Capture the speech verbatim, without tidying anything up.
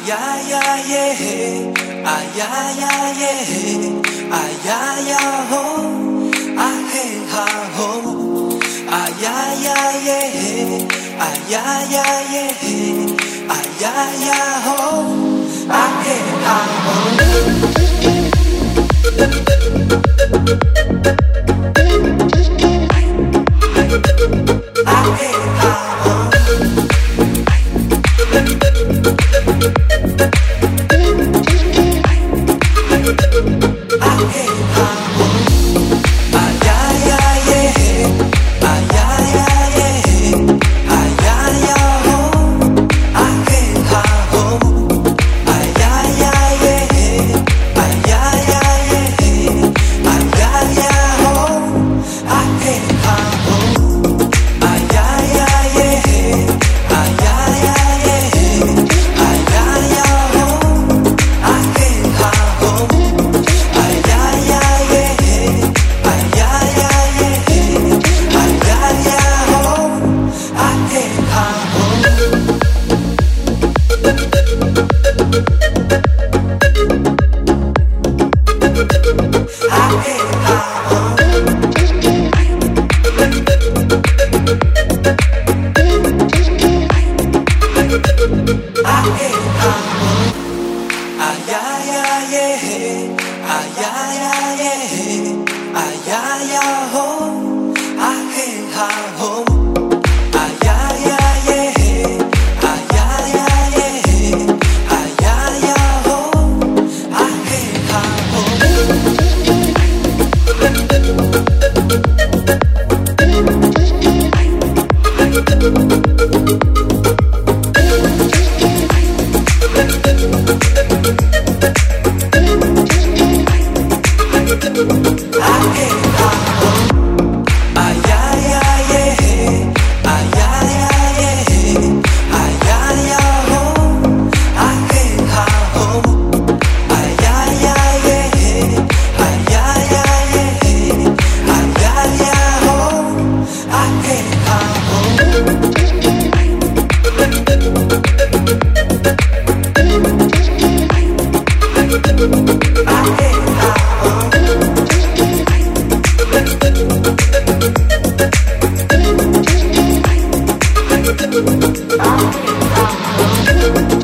Ay, ay, ay, yeah. Ay, ay, ay, yeah. Ay, ay, ay, oh. Ay, hey, ha, oh. Ay, ay, ay, yeah. Ay, ay, ay, yeah. Ay, ay, ay, oh. Ay, hey, ha, oh. Ay, hey, ha, oh. Thank you.